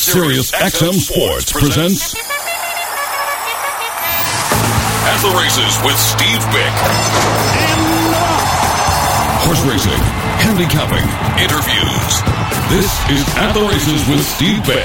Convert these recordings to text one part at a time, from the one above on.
Sirius XM Sports presents At the Races with Steve Bick. Horse racing, handicapping, interviews. This is At the Races with Steve Bick.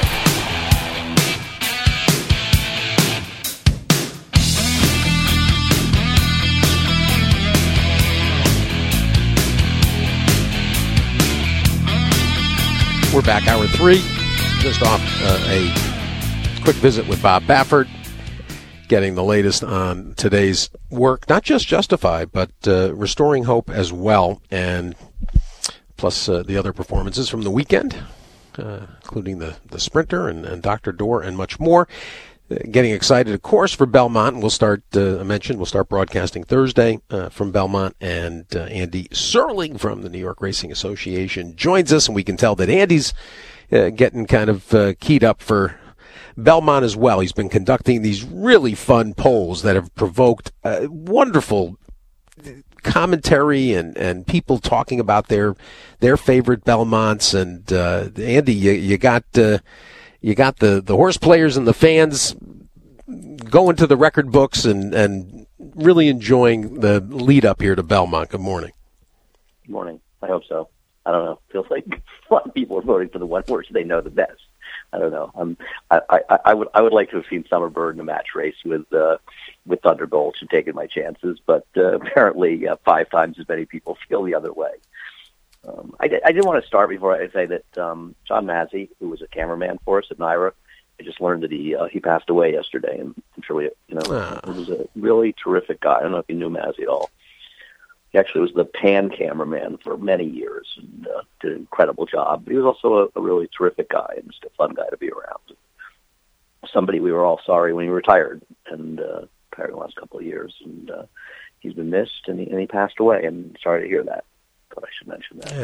We're back, hour 3. Just off a quick visit with Bob Baffert, getting the latest on today's work. Not just Justify, but Restoring Hope as well, and plus the other performances from the weekend, including the Sprinter and Dr. Door and much more. Getting excited, of course, for Belmont. We'll start, we'll start broadcasting Thursday from Belmont, and Andy Serling from the New York Racing Association joins us, and we can tell that Andy's getting kind of keyed up for Belmont as well. He's been conducting these really fun polls that have provoked wonderful commentary and people talking about their favorite Belmonts. And Andy, you got the horse players and the fans going to the record books and really enjoying the lead up here to Belmont. Good morning. Good morning. I hope so. I don't know. Feels like a lot of people are voting for the one horse they know the best. I don't know. I would like to have seen Summerbird in a match race with Thunderbolt and taken my chances, but apparently 5 times as many people feel the other way. I did want to start before I say that John Mazzi, who was a cameraman for us at NYRA, I just learned that he passed away yesterday, and I'm sure he was a really terrific guy. I don't know if you knew Mazzi at all. He actually was the pan cameraman for many years and did an incredible job. But he was also a really terrific guy and just a fun guy to be around. Somebody we were all sorry when he retired, and retired in the last couple of years. And he's been missed, and he passed away. And sorry to hear that. But I should mention that.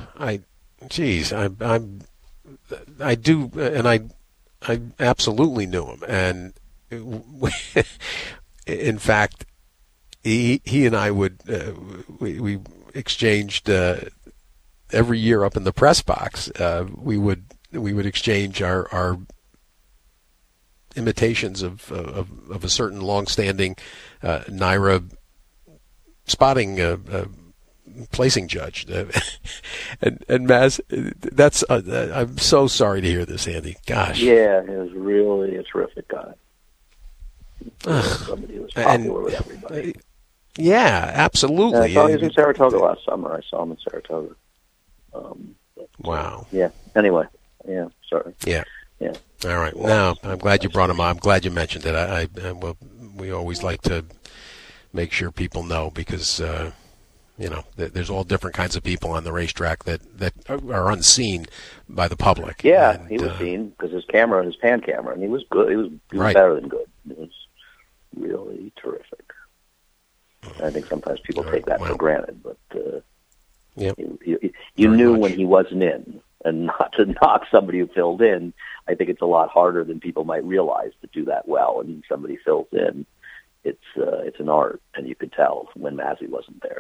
Yeah, I do, and I absolutely knew him, and in fact, he and I would we exchanged every year up in the press box. We would exchange our imitations of a certain long-standing NYRA spotting placing judge. and Maz, that's I'm so sorry to hear this, Andy. Gosh. Yeah, he was really a terrific guy. Somebody who was popular with everybody. Yeah, absolutely. I saw he was in Saratoga last summer. I saw him in Saratoga. Wow. Yeah. Anyway. Yeah. Sorry. Yeah. Yeah. All right. Now, I'm glad you brought him up. I'm glad you mentioned it. We always like to make sure people know because, there's all different kinds of people on the racetrack that are unseen by the public. Yeah, and he was seen because his pan camera, and he was good. He was right. Better than good. It was really terrific. I think sometimes people take that for granted, but you knew when he wasn't in, and not to knock somebody who filled in. I think it's a lot harder than people might realize to do that well. And somebody fills in, it's an art, and you could tell when Mazzi wasn't there.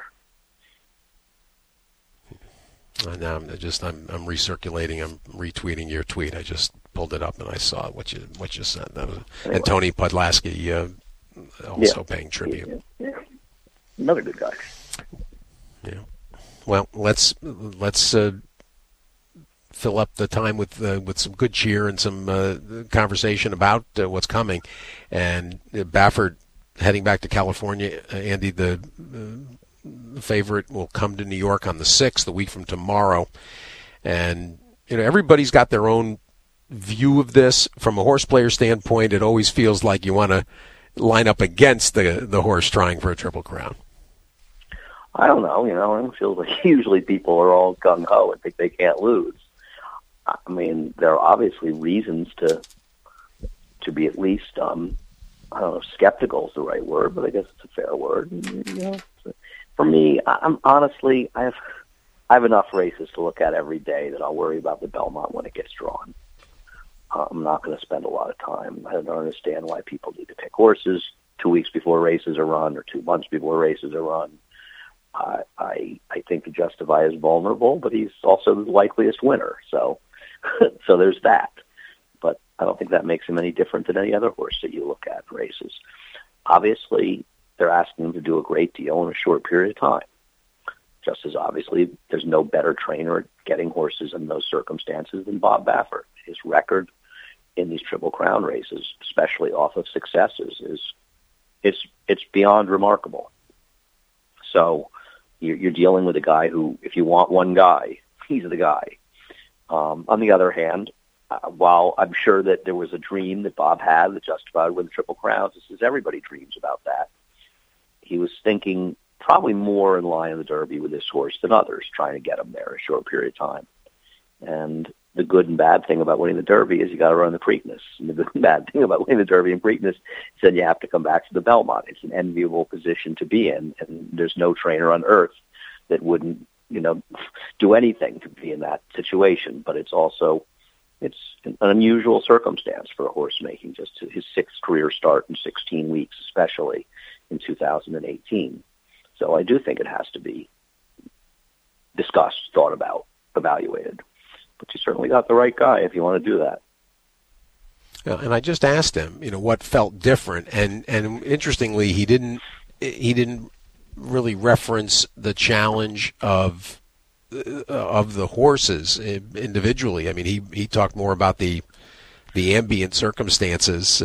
Now I'm recirculating. I'm retweeting your tweet. I just pulled it up and I saw what you sent. That was, anyway. And Tony Podlasky also paying tribute. Yeah. Another good guy. Yeah. Well, let's fill up the time with some good cheer and some conversation about what's coming. And Baffert heading back to California. Andy, the favorite, will come to New York on the 6th, a week from tomorrow. And everybody's got their own view of this. From a horse player standpoint, it always feels like you want to line up against the horse trying for a Triple Crown. I don't know, it feels like usually people are all gung-ho and think they can't lose. I mean, there are obviously reasons to be at least, I don't know if skeptical is the right word, but I guess it's a fair word. For me, I'm honestly, I have enough races to look at every day that I'll worry about the Belmont when it gets drawn. I'm not going to spend a lot of time. I don't understand why people need to pick horses 2 weeks before races are run or 2 months before races are run. I think the Justify is vulnerable, but he's also the likeliest winner. So there's that. But I don't think that makes him any different than any other horse that you look at in races. Obviously, they're asking him to do a great deal in a short period of time. Just as obviously, there's no better trainer at getting horses in those circumstances than Bob Baffert. His record in these Triple Crown races, especially off of successes, it's beyond remarkable. So you're dealing with a guy who, if you want one guy, he's the guy. On the other hand, while I'm sure that there was a dream that Bob had that justified winning the Triple Crowns, just as everybody dreams about that, he was thinking probably more in line of the Derby with this horse than others, trying to get him there in a short period of time. And the good and bad thing about winning the Derby is you got to run the Preakness. And the good and bad thing about winning the Derby and Preakness is then you have to come back to the Belmont. It's an enviable position to be in, and there's no trainer on earth that wouldn't, do anything to be in that situation. But it's an unusual circumstance for a horse making just his sixth career start in 16 weeks, especially in 2018. So I do think it has to be discussed, thought about, evaluated. But you certainly got the right guy if you want to do that. And I just asked him, what felt different, and interestingly, he didn't really reference the challenge of the horses individually. I mean, he talked more about the ambient circumstances.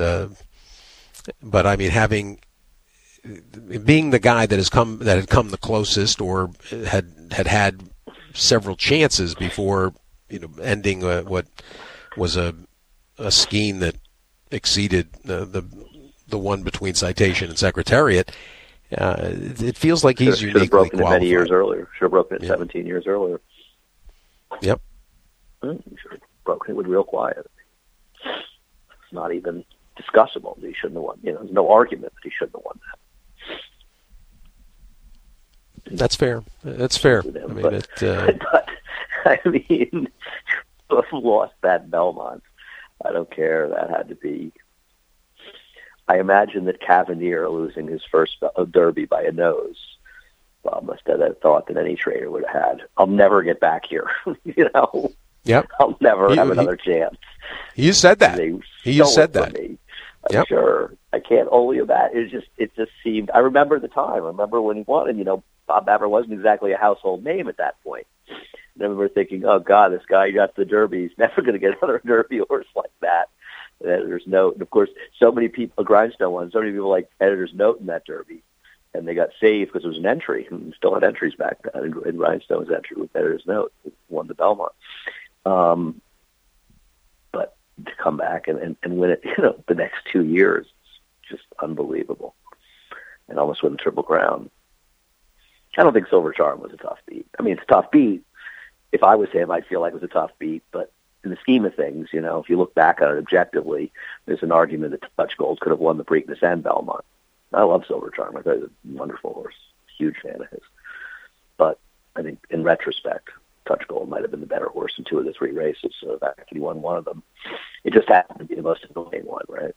But I mean, being the guy that had come the closest, or had several chances before, ending what was a scheme that exceeded the one between Citation and Secretariat. It feels like he's uniquely qualified. Should have broken it many years earlier. Should have broken it 17 years earlier. Yep. Should have broken it with real quiet. It's not even discussable that he shouldn't have won. There's no argument that he shouldn't have won that. That's fair. That's fair. I mean, to have lost that Belmont, I don't care. That had to be. I imagine that Cavalier losing his first Derby by a nose, Bob must have that thought that any trainer would have had. I'll never get back here. Yep. I'll never have another chance. You said that. You said that. I'm sure. I can't only imagine. It just seemed. I remember the time. I remember when he won, and Bob Baffert wasn't exactly a household name at that point. And I remember thinking, oh God, this guy got the Derby. He's never going to get another Derby horse like that. There's no, and of course, so many people, Grindstone won, so many people like Editor's Note in that Derby, and they got saved because it was an entry, and still had entries back then, and Grindstone's entry with Editor's Note won the Belmont. But to come back and win it, the next 2 years, it's just unbelievable. And almost win the Triple Crown. I don't think Silver Charm was a tough beat. I mean, it's a tough beat. If I was him, I'd feel like it was a tough beat, but in the scheme of things, if you look back at it objectively, there's an argument that Touch Gold could have won the Preakness and Belmont. I love Silver Charm. I thought he was a wonderful horse. Huge fan of his. But I think in retrospect, Touch Gold might have been the better horse in 2 of the 3 races. So the fact that he won one of them, it just happened to be the most annoying one, right?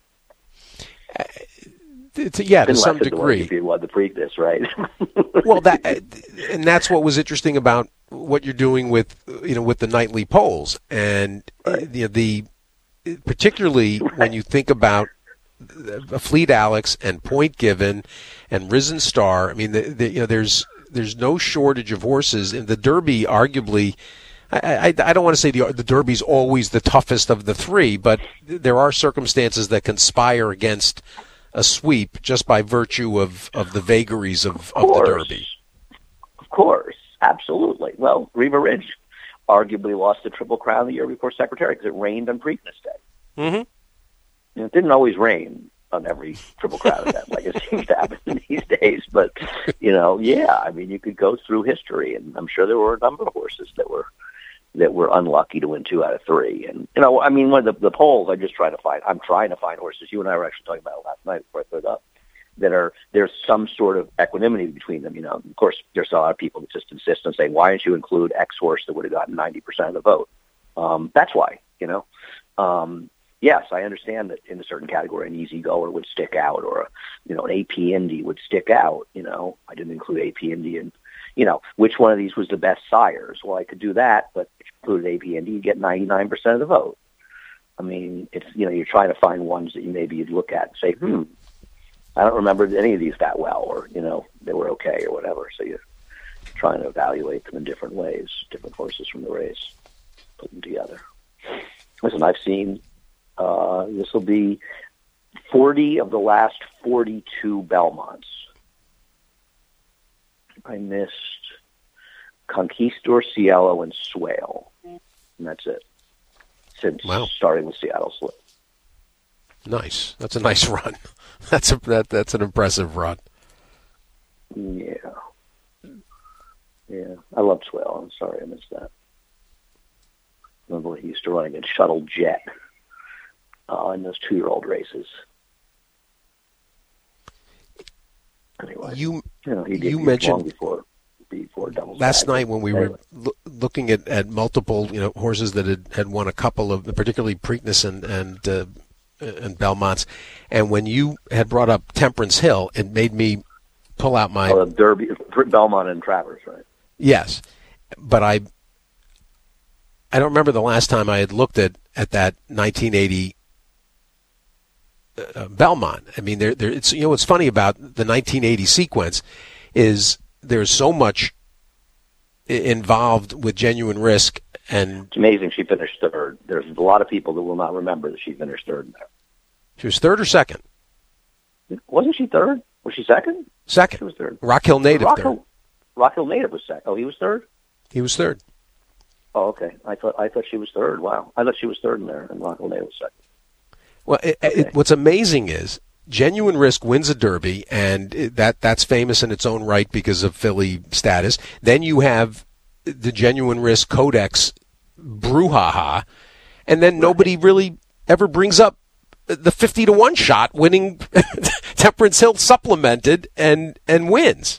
To some degree. If you won the Preakness, right? Well, and that's what was interesting about what you're doing with the nightly polls, and right. Particularly when you think about Fleet Alex and Point Given and Risen Star. I mean, there's no shortage of horses in the Derby. Arguably, I don't want to say the Derby's always the toughest of the 3, but there are circumstances that conspire against a sweep just by virtue of the vagaries of the Derby. Of course, absolutely. Well, Riva Ridge arguably lost the Triple Crown the year before Secretary because it rained on Preakness Day. Mm-hmm. It didn't always rain on every Triple Crown event like it seems to happen these days, but I mean, you could go through history, and I'm sure there were a number of horses that were unlucky to win 2 out of 3. And, I mean, one of the polls I'm trying to find horses. You and I were actually talking about it last night before I put it up, there's some sort of equanimity between them. Of course, there's a lot of people that just insist on saying, why didn't you include X horse that would have gotten 90% of the vote? That's why, Yes, I understand that in a certain category, an Easy Goer would stick out, or an AP Indy would stick out. I didn't include AP Indy and, which one of these was the best sires? Well, I could do that, but if you included AP Indy, you'd get 99% of the vote. I mean, it's, you're trying to find ones that you'd look at and say, I don't remember any of these that well, or, they were okay or whatever. So you're trying to evaluate them in different ways, different horses from the race, put them together. Listen, I've seen, this will be 40 of the last 42 Belmonts. I missed Conquistador, Cielo, and Swale. And that's it. Since starting with Seattle Slip. Nice. That's a nice run. That's an impressive run. Yeah. Yeah. I loved Swale. I'm sorry I missed that. Remember he used to run against Shuttle Jet in those 2-year-old races. Anyway, he mentioned long before double last night when we were looking at multiple horses that had won a couple of, particularly Preakness and Belmonts, and when you had brought up Temperance Hill, it made me pull out my Derby, Belmont and Travers, right? Yes, but I don't remember the last time I had looked at that 1980 Belmont. I mean, it's what's funny about the 1980 sequence is there's so much involved with Genuine Risk, and it's amazing she finished third. There's a lot of people that will not remember that she finished third in there. She was third or second? Wasn't she third? Was she second? Second. She was third. Rock Hill Native third. Rock Hill Native was second. Oh, he was third? He was third. Oh, okay. I thought she was third. Wow. I thought she was third in there, and Rock Hill Native was second. Well, what's amazing is Genuine Risk wins a Derby, and that's famous in its own right because of Philly status. Then you have the Genuine Risk Codex brouhaha, and then nobody really ever brings up the 50-1 shot winning Temperance Hill supplemented and wins.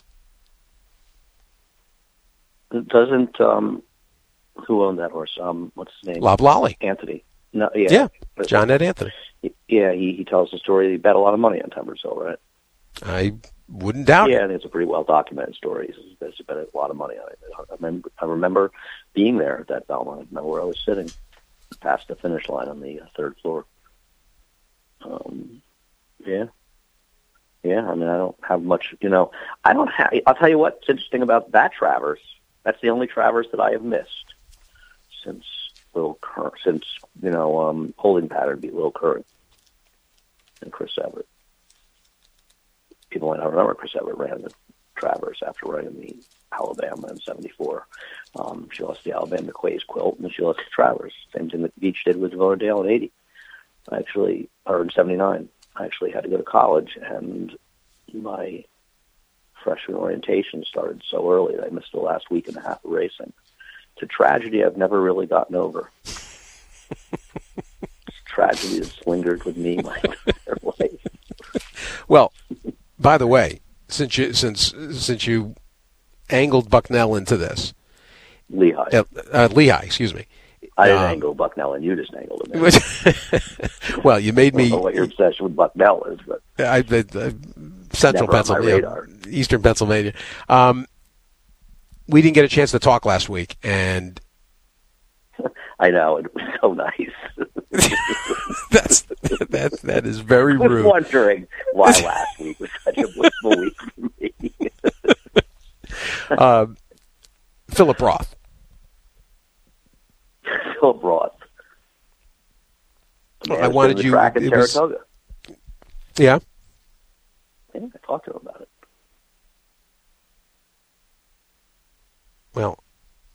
Doesn't who owned that horse? What's his name? Loblolly. Anthony. No, yeah. John Ed Anthony. Yeah, he tells the story that he bet a lot of money on Temperance Hill, right? I wouldn't doubt it. Yeah, and it's a pretty well documented story. He bet a lot of money on it. I remember being there at that Belmont. I remember where I was sitting, past the finish line on the third floor. Yeah. I mean, I don't have much. I don't have. I'll tell you what's interesting about that Travers. That's the only Travers that I have missed since Holding Pattern beat Lil Current and Chris Everett. People might not remember Chris Everett ran the Travers after running the Alabama in '74. She lost the Alabama Quays Quilt, and she lost the Travers. Same thing that Beach did with Vonadale in '80. Or in '79. I actually had to go to college, and my freshman orientation started so early that I missed the last week and a half of racing. It's a tragedy I've never really gotten over. It's a tragedy that's lingered with me my entire life. Well, by the way, since you angled Bucknell into this, Lehigh, excuse me. I didn't angle Bucknell, and you just angled him. Well, you made me. I don't know what your obsession with Bucknell is, but Central Pennsylvania, Eastern Pennsylvania. We didn't get a chance to talk last week, and I know it was so nice. that is very rude. I was wondering why last week was such a blissful week for me. Philip Roth. Philip Roth. I wanted you. Track in Saratoga. Yeah. I talked to him about it. Well,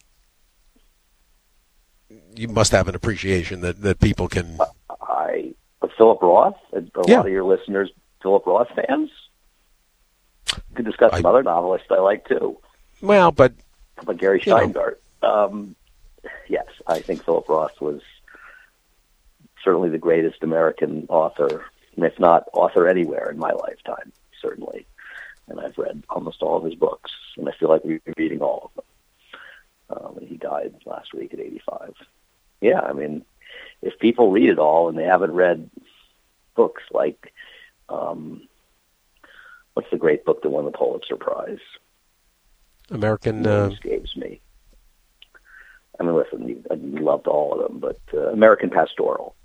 you must have an appreciation that people can. Philip Roth. A lot of your listeners, Philip Roth fans. We could discuss some other novelists I like too. Well, but Gary Steingart. Yes, I think Philip Roth was certainly the greatest American author, and if not author anywhere in my lifetime, certainly. And I've read almost all of his books, and I feel like we've been reading all of them. And he died last week at 85. Yeah, I mean, if people read it all and they haven't read books like, what's the great book that won the Pulitzer Prize? American... escapes me. I mean, listen, I loved all of them, but American Pastoral.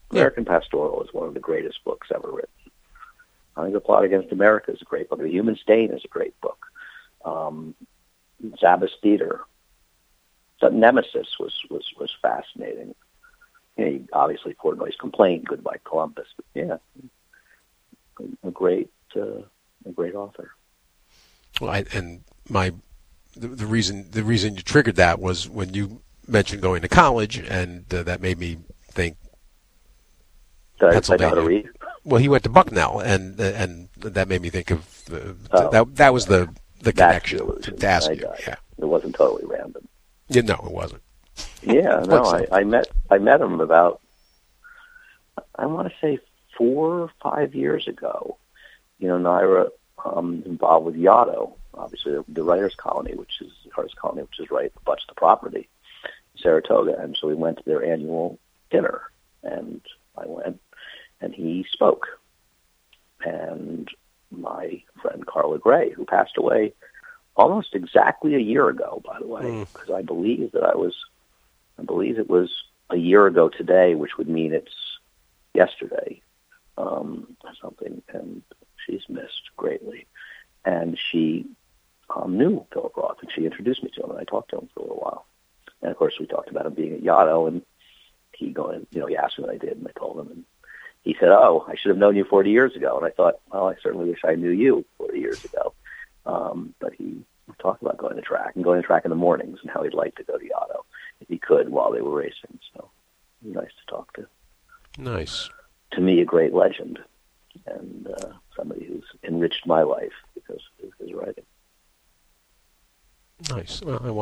American Pastoral is one of the greatest books ever written. I think The Plot Against America is a great book. The Human Stain is a great book. Sabbath Theater. So Nemesis was fascinating. Obviously Portnoy's Complaint, Goodbye Columbus. But yeah, a great author. Well, the reason you triggered that was when you mentioned going to college, and that made me think. Pennsylvania. I know how to read. Well, he went to Bucknell, and that made me think of that was the connection to ask you. Yeah, it wasn't totally random. Yeah, no, it wasn't. Yeah, no, I met him about, I want to say 4 or 5 years ago. Naira involved with Yaddo, obviously the writers' colony, which is right butts the property, Saratoga, and so we went to their annual dinner, and I went, and he spoke, and my friend Carla Gray, who passed away almost exactly a year ago, by the way, because I believe it was a year ago today, which would mean it's yesterday, or something, and she's missed greatly. And she knew Philip Roth, and she introduced me to him, and I talked to him for a little while. And, of course, we talked about him being at Yaddo, and he asked me what I did, and I told him, and he said, "Oh, I should have known you 40 years ago." And I thought, well, I certainly wish I knew you 40 years ago. But he talked about going to track in the mornings, and how he'd like to go to Yaddo if he could while they were racing. So it was nice to talk to. Nice. To me, a great legend, and somebody who's enriched my life because of his writing. Nice. Well, I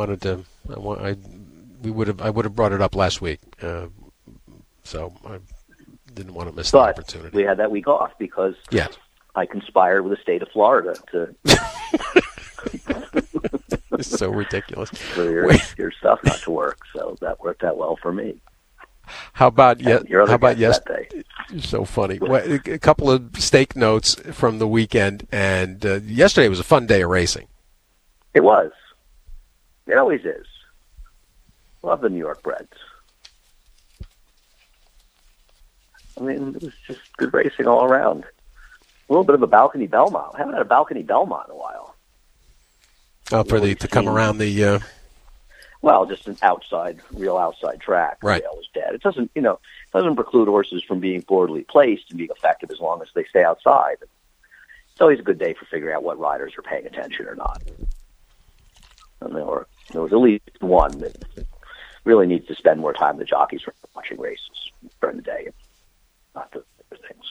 would have brought it up last week, so I didn't want to miss the opportunity. We had that week off because yes. I conspired with the state of Florida to. It's so ridiculous. For your stuff not to work, so that worked out well for me. How about yesterday? Day. So funny. Well, a couple of steak notes from the weekend, and yesterday was a fun day of racing. It was. It always is. Love the New York Breds. I mean, it was just good racing all around. A little bit of a balcony Belmont. I haven't had a balcony Belmont in a while. Oh, to come around the. Well, just an real outside track. Right. The rail is dead. It doesn't preclude horses from being poorly placed and being effective as long as they stay outside. It's always a good day for figuring out what riders are paying attention or not. And there was at least one that really needs to spend more time than jockeys watching races during the day, and not the other things.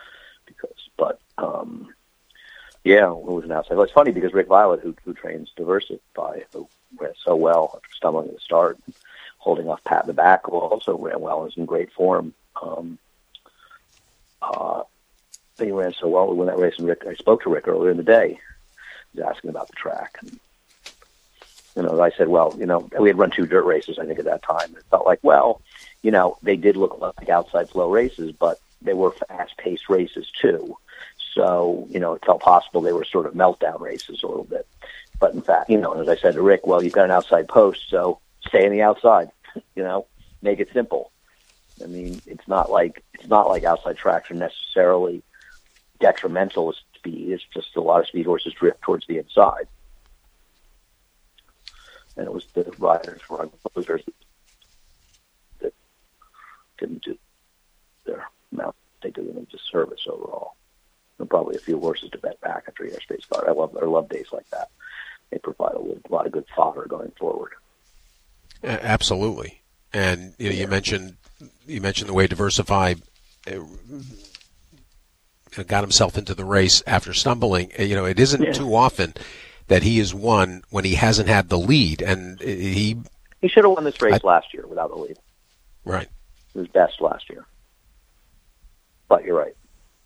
Yeah, it was an outside. Well, it's funny because Rick Violet, who trains Diversify, who ran so well after stumbling at the start, holding off Pat in the back, who also ran well and was in great form. He ran so well we won that race, and I spoke to Rick earlier in the day. He was asking about the track, and I said, well, we had run 2 dirt races, I think, at that time. It felt like, they did look like outside flow races, but they were fast-paced races too. So, it felt possible they were sort of meltdown races a little bit. But in fact, as I said to Rick, well, you've got an outside post, so stay on the outside, make it simple. I mean, it's not like outside tracks are necessarily detrimental to speed. It's just a lot of speed horses drift towards the inside. And it was the riders, run closers, that didn't do their mount. They did them a disservice overall. And probably a few horses to bet back after your state start. I love days like that. They provide a lot of good fodder going forward. Absolutely. And you mentioned the way Diversify got himself into the race after stumbling. It isn't too often that he has won when he hasn't had the lead, and he should have won this race last year without the lead. Right. It was best last year. But you're right.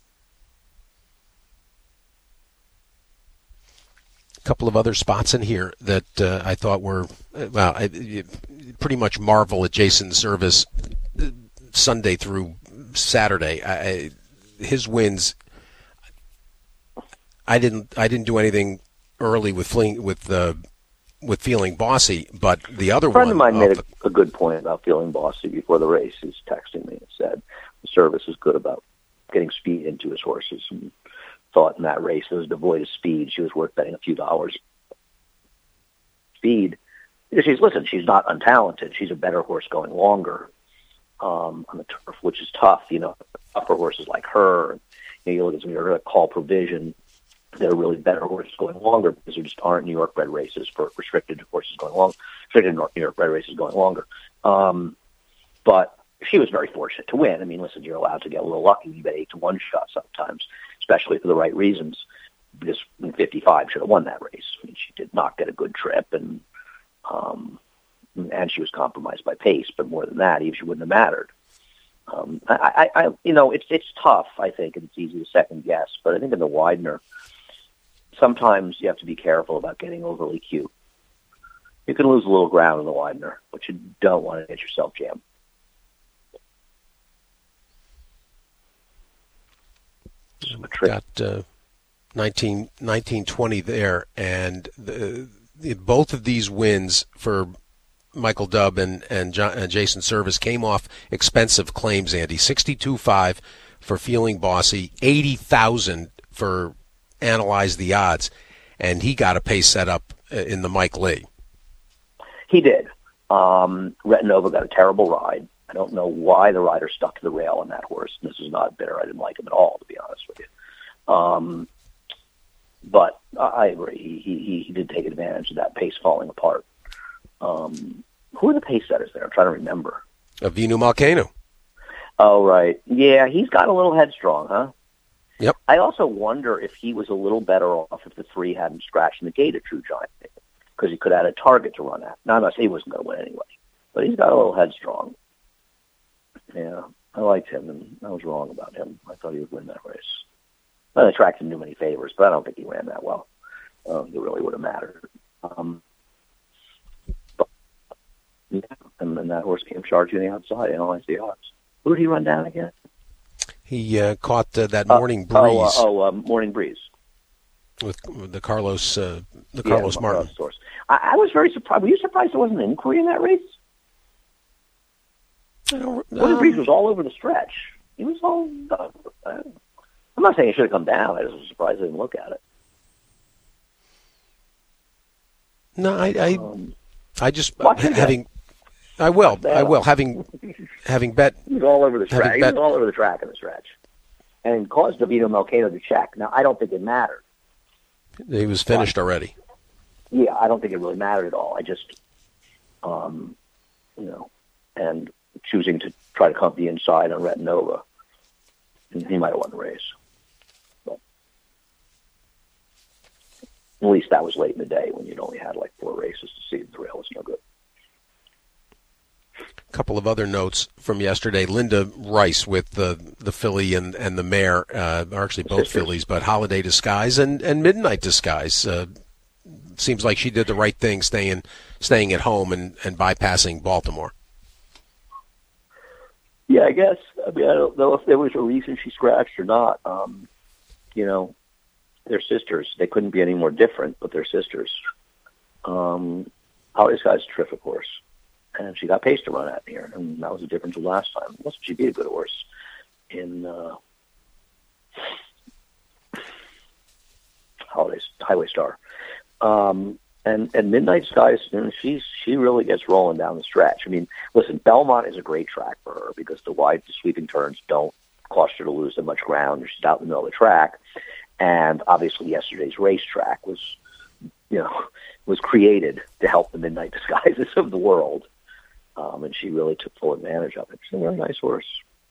A couple of other spots in here that I thought were, pretty much marvel at Jason's service Sunday through Saturday. His wins, I didn't do anything early with feeling bossy, but the other one. A friend of mine made a good point about feeling bossy before the race. He's texting me and said, Service is good about getting speed into his horses, and thought in that race it was devoid of speed. She was worth betting a few dollars. Speed, because she's not untalented. She's a better horse going longer on the turf, which is tough. Tougher horses like her. You look at some of your call provision. They're really better horses going longer because there just aren't New York bred races for restricted horses going long. Restricted New York bred races going longer. But she was very fortunate to win. I mean, listen, you're allowed to get a little lucky. You bet 8-1 shot sometimes, especially for the right reasons. Because 55 should have won that race. I mean, she did not get a good trip, and she was compromised by pace. But more than that, even she wouldn't have mattered. It's tough. I think, and it's easy to second guess. But I think in the Widener, sometimes you have to be careful about getting overly cute. You can lose a little ground in the Widener, but you don't want to get yourself jammed. Got 1920 there, and both of these wins for Michael Dubb and Jason Service came off expensive claims, Andy. 62.5 for Feeling Bossy, 80,000 for Analyze the Odds, and he got a pace set up in the Mike Lee. He did. Retinova got a terrible ride. I don't know why the rider stuck to the rail on that horse. This is not bitter. I didn't like him at all, to be honest with you. But I agree. He did take advantage of that pace falling apart. Who are the pace setters there? I'm trying to remember. Avinu Malkenu. Oh, right. Yeah, he's got a little headstrong, huh? Yep. I also wonder if he was a little better off if the three hadn't scratched in the gate at True Giant, because he could have had a target to run at. Now, I'm not saying he wasn't going to win anyway, but he's got a little headstrong. Yeah, I liked him, and I was wrong about him. I thought he would win that race. Well, the track didn't do many favors, but I don't think he ran that well. It really would have mattered. And that horse came charging the outside. Analyze the Odds. Who did he run down again? He caught that Morning Breeze. Morning Breeze. With the Carlos Martin. Source. I was very surprised. Were you surprised there wasn't an inquiry in that race? Morning Breeze was all over the stretch. He was all... I'm not saying he should have come down. I just was surprised I didn't look at it. No, I just having... I will. Having bet... He was all over the track. He was all over the track in the stretch. And caused Davino Malkeno to check. Now, I don't think it mattered. He was finished already. Yeah, I don't think it really mattered at all. I just, and choosing to try to come the inside on Retinova, and he might have won the race. But at least that was late in the day when you'd only had like 4 races to see. The rail was no good. A couple of other notes from yesterday. Linda Rice with the filly and the mare, actually both fillies, but Holiday Disguise and Midnight Disguise. Seems like she did the right thing, staying at home and bypassing Baltimore. Yeah, I guess. I mean, I don't know if there was a reason she scratched or not. They're sisters. They couldn't be any more different, but they're sisters. Holiday Disguise is a terrific horse. And she got pace to run at here, and that was the difference from last time. Wasn't she be a good horse in Highway Star? And Midnight Skies, she really gets rolling down the stretch. I mean, listen, Belmont is a great track for her because the wide sweeping turns don't cost her to lose that much ground. She's out in the middle of the track, and obviously yesterday's racetrack was created to help the Midnight Disguises of the world. And she really took full advantage of it. She's a very nice horse.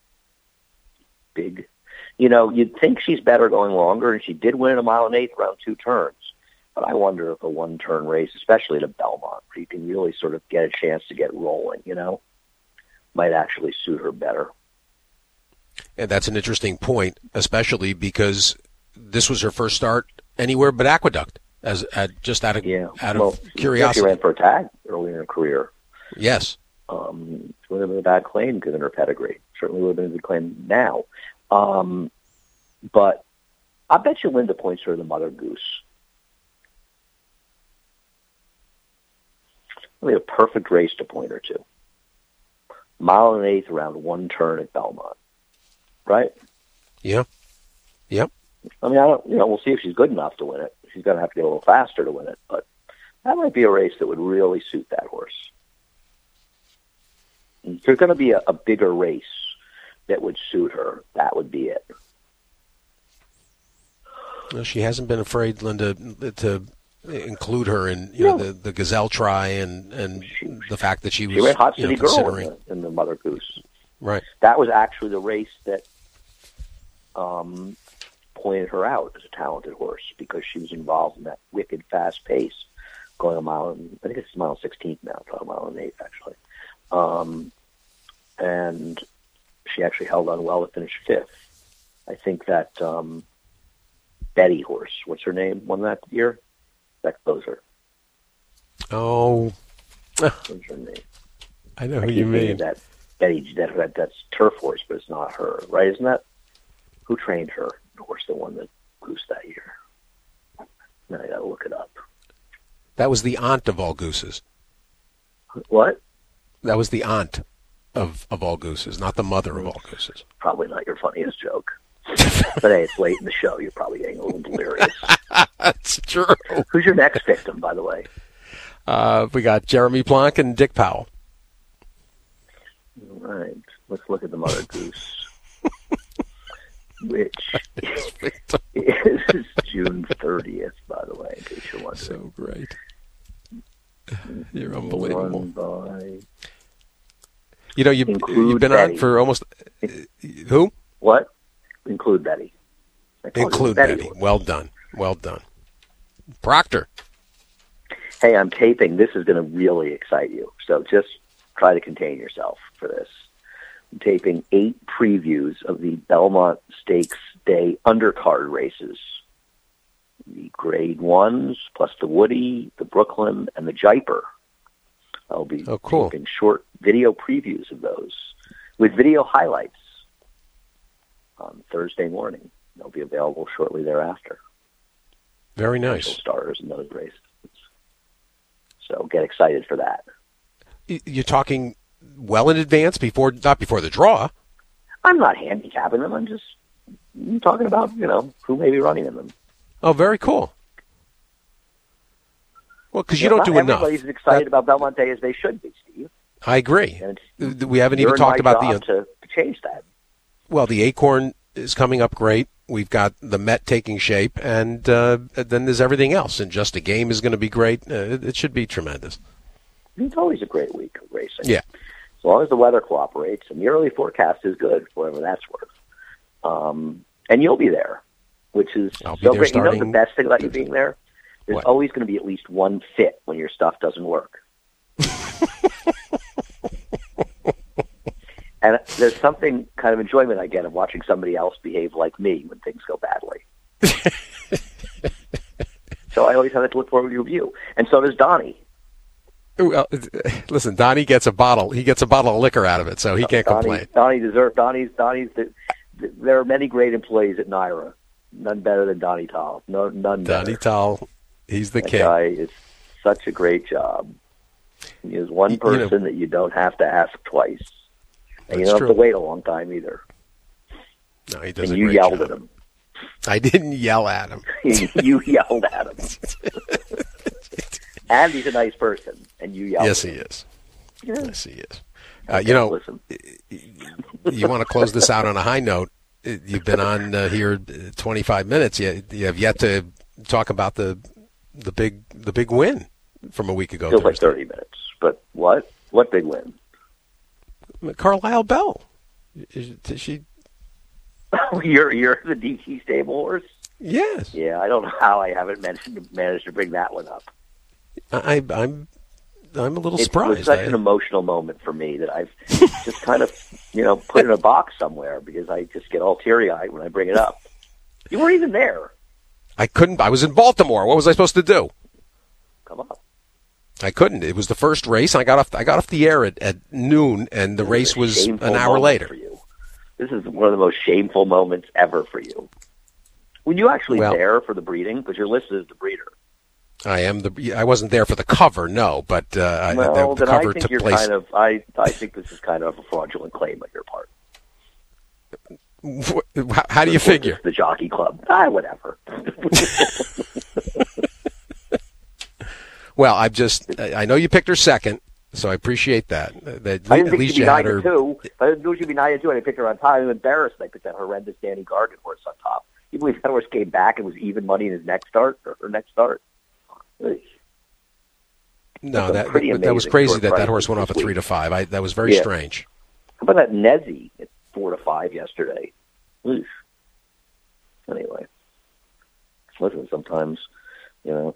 Big. You'd think she's better going longer, and she did win in 1 1/8 miles around 2 turns. But I wonder if a 1-turn race, especially at a Belmont, where you can really sort of get a chance to get rolling, might actually suit her better. And that's an interesting point, especially because this was her first start anywhere but Aqueduct, out of curiosity. She ran for a tag early in her career. Yes. It would have been a bad claim given her pedigree. Certainly would have been a good claim now. But I bet you Linda points her the Mother Goose. Really a perfect race to point her to. 1 1/8 miles around 1 turn at Belmont. right? Yeah. Yep. I mean, we'll see if she's good enough to win it. She's going to have to get a little faster to win it, but that might be a race that would really suit that horse. If there's going to be a bigger race that would suit her, that would be it. Well, she hasn't been afraid, Linda, to include her in the Gazelle Try and the fact that she ran Hot City Girl considering in the Mother Goose. Right. That was actually the race that pointed her out as a talented horse because she was involved in that wicked fast pace, going a mile. I think it's mile 16 now, probably a mile and 8 actually. And she actually held on well to finish 5th. I think that Betty horse, what's her name, won that year? Beck Bozer. Oh. What's her name? I know who you mean. That Betty, that's Turf horse, but it's not her, right? Isn't that? Who trained her? The horse that won the Goose that year. Now I got to look it up. That was the aunt of all gooses. What? That was the aunt of all gooses, not the mother of all gooses. Probably not your funniest joke. But hey, it's late in the show. You're probably getting a little delirious. That's true. Who's your next victim, by the way? We got Jeremy Plonk and Dick Powell. All right. Let's look at the Mother Goose, which is June 30th, by the way, in case you're wondering. So great. You're unbelievable. By... you've been Betty. on for almost... Who? What? Include Betty. Include Betty. Well done. Well done. Proctor. Hey, I'm taping. This is going to really excite you. So just try to contain yourself for this. I'm taping 8 previews of the Belmont Stakes Day undercard races. The Grade 1s, plus the Woody, the Brooklyn, and the Jaipur. I'll be taping short video previews of those with video highlights on Thursday morning. They'll be available shortly thereafter. Very nice. Stars in those races. So get excited for that. You're talking well in advance, not before the draw. I'm not handicapping them. I'm just talking about, who may be running in them. Oh, very cool. Well, because you don't do enough. Everybody's as excited about Belmont Day as they should be, Steve. I agree. And we haven't even talked about to change that. Well, the Acorn is coming up great. We've got the Met taking shape, and then there's everything else. And Just a Game is going to be great. It should be tremendous. It's always a great week of racing. Yeah. As long as the weather cooperates, and the early forecast is good, whatever that's worth. And you'll be there, which is so great. You know the best thing about you being there? There's always going to be at least one fit when your stuff doesn't work. And there's something kind of enjoyment I get of watching somebody else behave like me when things go badly. So I always have to look forward to your view. And so does Donnie. Well, listen, Donnie gets a bottle. He gets a bottle of liquor out of it, so he can't complain. Donnie's. There are many great employees at NYRA. None better than Donnie Tall. None better. Donnie Tall, he's the king. That guy is such a great job. He is one person that you don't have to ask twice. And you don't have to wait a long time either. No, he does. And you yelled at him. I didn't yell at him. You yelled at him. And he's a nice person, and you yelled at him. He is. Yeah. Yes, he is. Listen. You want to close this out on a high note. You've been on here 25 minutes. You have yet to talk about the big win from a week ago. Feels like 30 minutes. But what? What big win? Carlisle Bell. Is she? You're the DT stable horse? Yes. Yeah, I don't know how I haven't managed to bring that one up. I'm a little surprised. It was such an emotional moment for me that I've just kind of, put in a box somewhere because I just get all teary-eyed when I bring it up. You weren't even there. I couldn't. I was in Baltimore. What was I supposed to do? Come on. I couldn't. It was the first race. I got off the air at noon, and the race was an hour later. For you. This is one of the most shameful moments ever for you. Were you actually there for the breeding? Because you're listed as the breeder. I wasn't there for the cover, no, but the cover took place. I think this is kind of a fraudulent claim on your part. How do you figure? The Jockey Club. Whatever. Well, I know you picked her second, so I appreciate that. I didn't think she'd be 9-2. I didn't know she'd be 9-2, and I picked her on top. I'm embarrassed. I picked that horrendous Danny Gargan horse on top. You believe that horse came back and was even money in his next start or her next start? No, that was crazy that horse went off at 3-5. That was very strange. How about that Nezzy at 4-5 yesterday? Oof. Anyway, listen. Sometimes, there's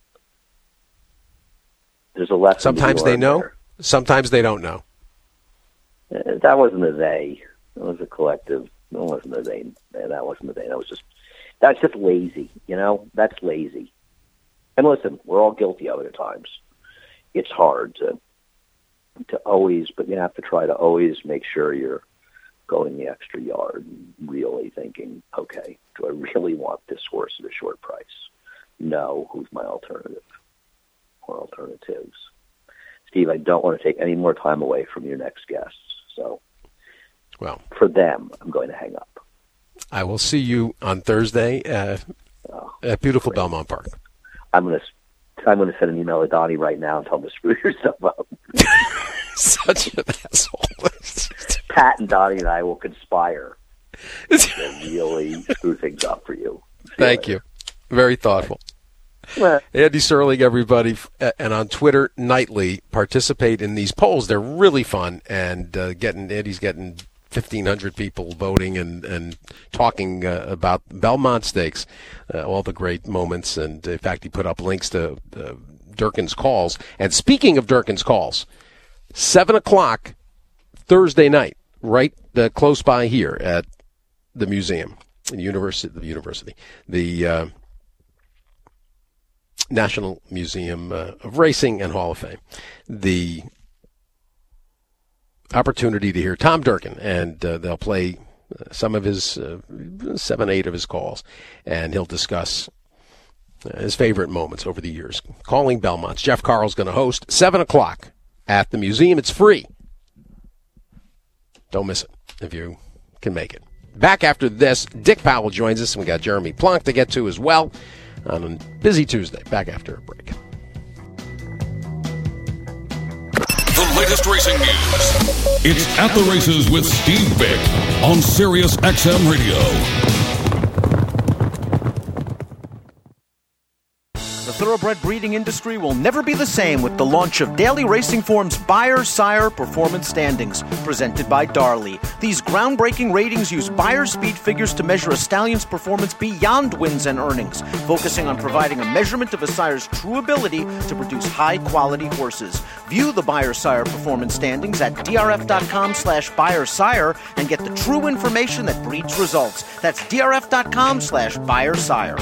a lesson. Sometimes they know. There. Sometimes they don't know. That wasn't a they. It was a collective. That wasn't a they. That wasn't a they. That's just lazy. That's lazy. And listen, we're all guilty of it at times. It's hard to always, but you have to try to always make sure you're going the extra yard and really thinking, okay, do I really want this horse at a short price? No, who's my alternative or alternatives? Steve, I don't want to take any more time away from your next guests. So, well, for them, I'm going to hang up. I will see you on Thursday at beautiful Belmont Park. I'm going to send an email to Donnie right now and tell him to screw yourself up. Such an asshole. Pat and Donnie and I will conspire to really screw things up for you. Thank you. Very thoughtful. Andy Serling, everybody, and on Twitter nightly, participate in these polls. They're really fun, and Andy's getting 1,500 people voting and talking about Belmont Stakes, all the great moments. And in fact, he put up links to Durkin's calls. And speaking of Durkin's calls, 7:00 Thursday night, right close by here at the museum, the National Museum of Racing and Hall of Fame. The opportunity to hear Tom Durkin, and they'll play some of his 7-8 of his calls, and he'll discuss his favorite moments over the years. Calling Belmonts. Jeff Carl's going to host 7:00 at the museum. It's free. Don't miss it if you can make it. Back after this, Dick Powell joins us, and we got Jeremy Plonk to get to as well on a busy Tuesday. Back after a break. The latest racing news. It's At the Races with Steve Bick on Sirius XM Radio. The thoroughbred breeding industry will never be the same with the launch of Daily Racing Form's Beyer Sire Performance Standings, presented by Darley. These groundbreaking ratings use Beyer speed figures to measure a stallion's performance beyond wins and earnings, focusing on providing a measurement of a sire's true ability to produce high-quality horses. View the Beyer Sire Performance Standings at drf.com/BeyerSire and get the true information that breeds results. That's drf.com/BeyerSire.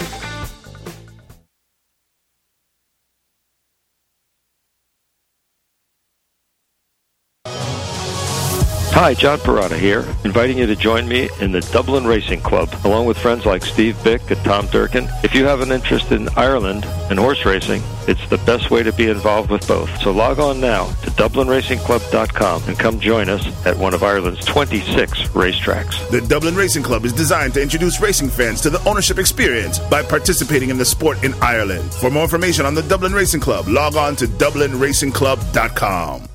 Hi, John Perrotta here, inviting you to join me in the Dublin Racing Club, along with friends like Steve Bick and Tom Durkin. If you have an interest in Ireland and horse racing, it's the best way to be involved with both. So log on now to DublinRacingClub.com and come join us at one of Ireland's 26 racetracks. The Dublin Racing Club is designed to introduce racing fans to the ownership experience by participating in the sport in Ireland. For more information on the Dublin Racing Club, log on to DublinRacingClub.com.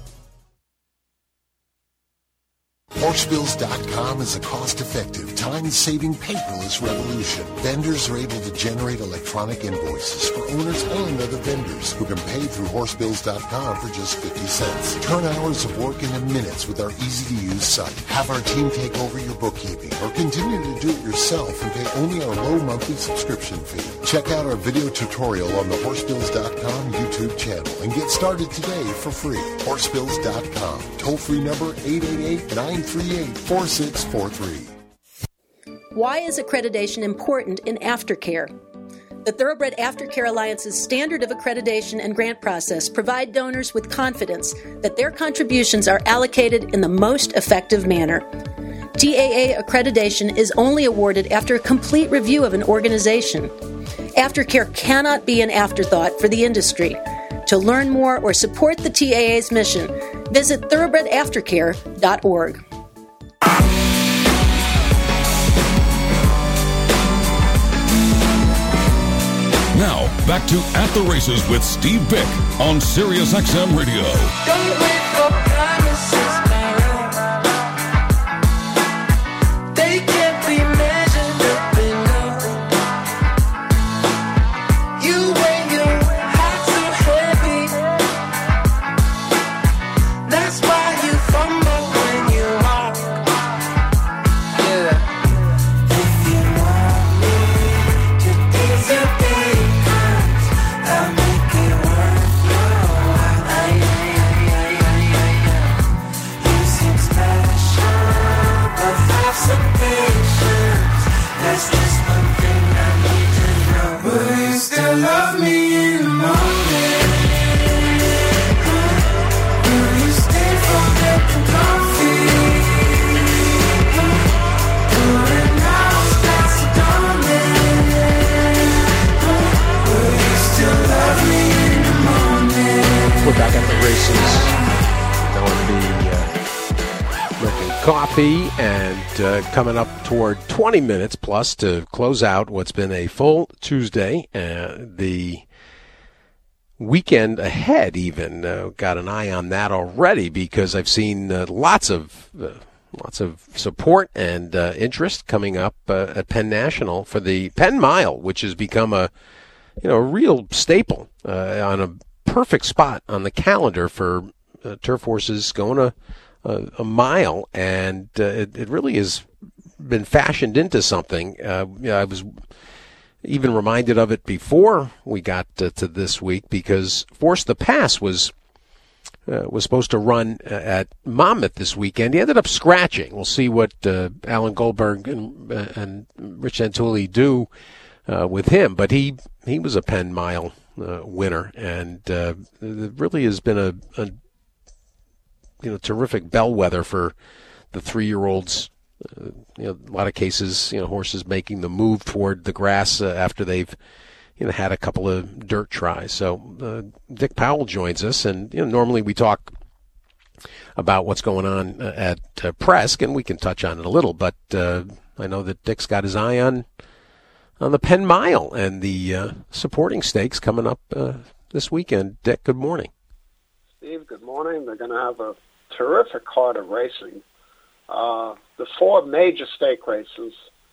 Horsebills.com is a cost-effective, time-saving paperless revolution. Vendors are able to generate electronic invoices for owners and other vendors who can pay through Horsebills.com for just 50 cents. Turn hours of work into minutes with our easy-to-use site. Have our team take over your bookkeeping or continue to do it yourself and pay only our low monthly subscription fee. Check out our video tutorial on the Horsebills.com YouTube channel and get started today for free. Horsebills.com. Toll-free number 888-938-4643. Why is accreditation important in aftercare? The Thoroughbred Aftercare Alliance's standard of accreditation and grant process provide donors with confidence that their contributions are allocated in the most effective manner. TAA accreditation is only awarded after a complete review of an organization. Aftercare cannot be an afterthought for the industry. To learn more or support the TAA's mission, visit thoroughbredaftercare.org. back to At the Races with Steve Vick on Sirius XM Radio. Don't wait for promises, my own. They can't be measured up in love. You weigh your heart so heavy. That's why you fumble when you walk. Yeah. If you want me to disappear, I'll make it worth your while. You seem special, but have some patience. There's just one thing I need to know. Will you still love me in the morning? Will you stay for milk and coffee? Doing hours past the dawning. Will you still love me in the morning? We're back at the races. Going to be drinking coffee and coming up toward 20 minutes plus to close out what's been a full Tuesday. The weekend ahead even got an eye on that already because I've seen lots of support and interest coming up at Penn National for the Penn Mile, which has become a real staple on a perfect spot on the calendar for turf horses going a mile, and it really has been fashioned into something. I was even reminded of it before we got to this week because Force the Pass was supposed to run at Monmouth this weekend. He ended up scratching. We'll see what Alan Goldberg and Rich Antuli do with him, but he was a Penn Mile winner, and it really has been a terrific bellwether for the 3-year-olds. A lot of cases, horses making the move toward the grass after they've had a couple of dirt tries. So Dick Powell joins us, and normally we talk about what's going on at Presque, and we can touch on it a little, but I know that Dick's got his eye on the Penn Mile and the supporting stakes coming up this weekend. Dick, good morning. Steve, good morning. They're going to have a terrific card of racing. The 4 major stake races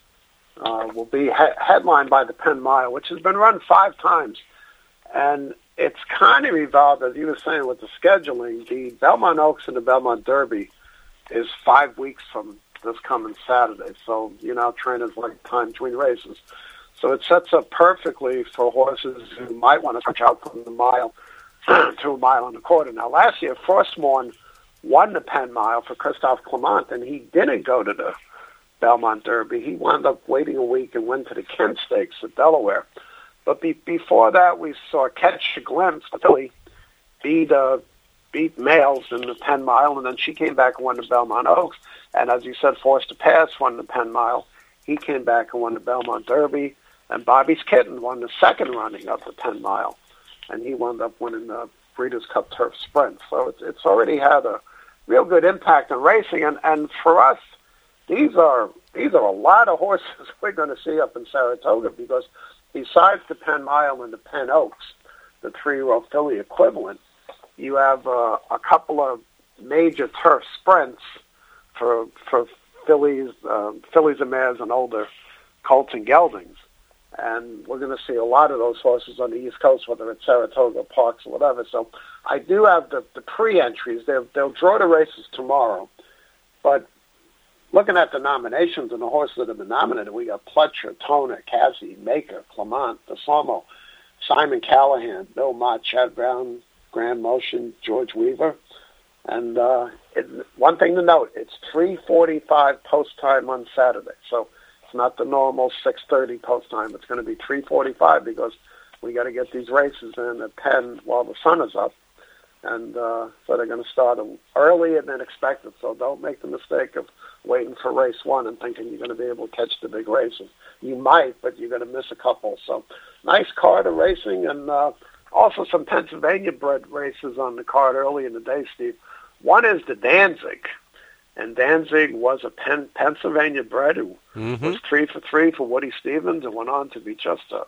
will be headlined by the Penn Mile, which has been run 5 times. And it's kind of evolved, as you were saying, with the scheduling. The Belmont Oaks and the Belmont Derby is 5 weeks from this coming Saturday. So, trainers like time between races. So it sets up perfectly for horses who might want to switch out from the mile to a mile and a quarter. Now, last year, Frostmorn won the Penn Mile for Christophe Clement, and he didn't go to the Belmont Derby. He wound up waiting a week and went to the Kent Stakes at Delaware. But before that, we saw Catch a Glimpse, Philly, beat males in the Penn Mile, and then she came back and won the Belmont Oaks. And as you said, Force the Pass won the Penn Mile. He came back and won the Belmont Derby. And Bobby's Kitten won the second running of the Penn Mile, and he wound up winning the Breeders' Cup Turf Sprint. So it's already had a real good impact on racing. And for us, these are a lot of horses we're going to see up in Saratoga because besides the Penn Mile and the Penn Oaks, the 3-year-old filly equivalent, you have a couple of major turf sprints for fillies and mares and older colts and geldings. And we're going to see a lot of those horses on the East Coast, whether it's Saratoga, Parks, or whatever. So I do have the pre-entries. They'll draw the races tomorrow. But looking at the nominations and the horses that have been nominated, we got Pletcher, Toner, Cassie, Maker, Clement, DeSomo, Simon Callahan, Bill Mott, Chad Brown, Grand Motion, George Weaver. And one thing to note, it's 3:45 post time on Saturday. So it's not the normal 6:30 post time. It's going to be 3:45 because we got to get these races in at Penn while the sun is up. And so they're going to start earlier than expected. So don't make the mistake of waiting for race 1 and thinking you're going to be able to catch the big races. You might, but you're going to miss a couple. So nice card of racing, and also some Pennsylvania-bred races on the card early in the day, Steve. One is the Danzig. And Danzig was a Pennsylvania bred who was 3 for 3 for Woody Stevens and went on to be just a